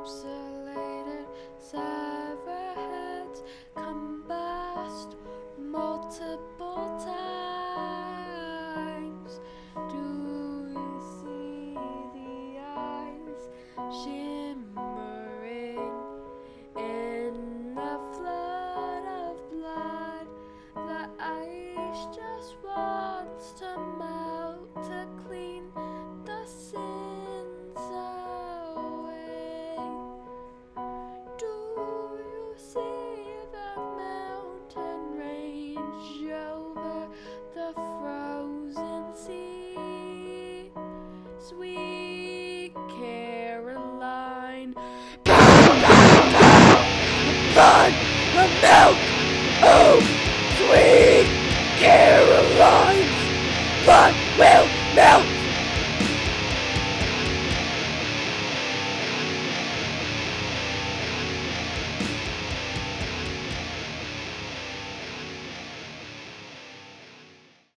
encapsulated severed heads combust multiple times. Do you see the eyes shimmering in the flood of blood? The ice just wants to melt to clean the sins away. Do you see the mountain range over the frozen sea? Sweet Caroline, blood will melt. Oh, sweet Caroline's blood will melt.